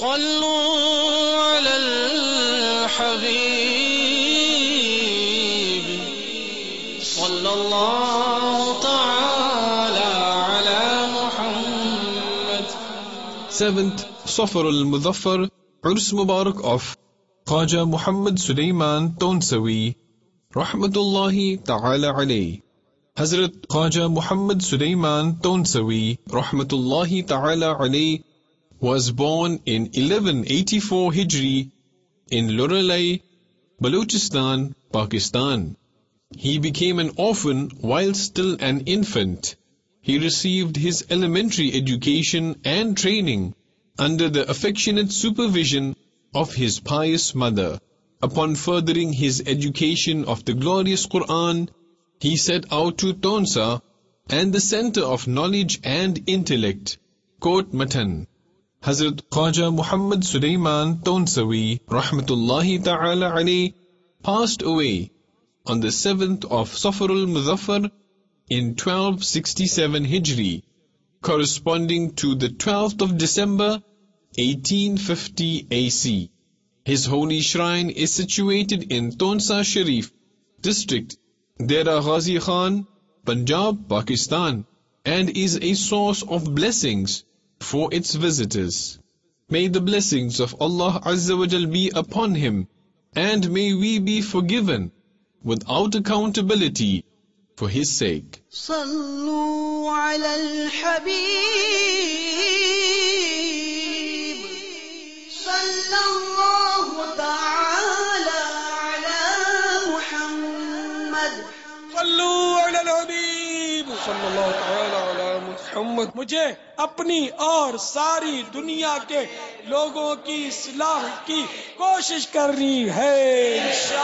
صلوا على الحبيب صلى الله تعالى على محمد. 7th Safar al-Muzaffar, Urs Mubarak of Khaja Muhammad Sulaiman Tonsawi, Rahmatullahi Ta'ala alayh. Hazrat Khaja Muhammad Sulaiman Tonsawi, Rahmatullahi Ta'ala alayh, was born in 1184 Hijri in Loralai, Balochistan, Pakistan. He became an orphan while still an infant. He received his elementary education and training under the affectionate supervision of his pious mother. Upon furthering his education of the glorious Quran, he set out to Tonsa and the center of knowledge and intellect. Quote Matan. Hazrat Khaja Muhammad Sulaiman Tonsawi, Rahmatullahi Ta'ala alayh, passed away on the 7th of Safar al-Muzaffar in 1267 Hijri, corresponding to the 12th of December 1850 AC. His holy shrine is situated in Tonsa Sharif district, Dera Ghazi Khan, Punjab, Pakistan, and is a source of blessings for its visitors. May the blessings of Allah Azza wa Jal be upon him, and may we be forgiven without accountability for his sake. صلوا على الحبيب صلى الله تعالى على محمد. صلوا على الحبيب صلى الله تعالى على محمد. मुझे अपनी और सारी दुनिया के लोगों की इस्लाह की कोशिश करनी है इंशाअल्लाह.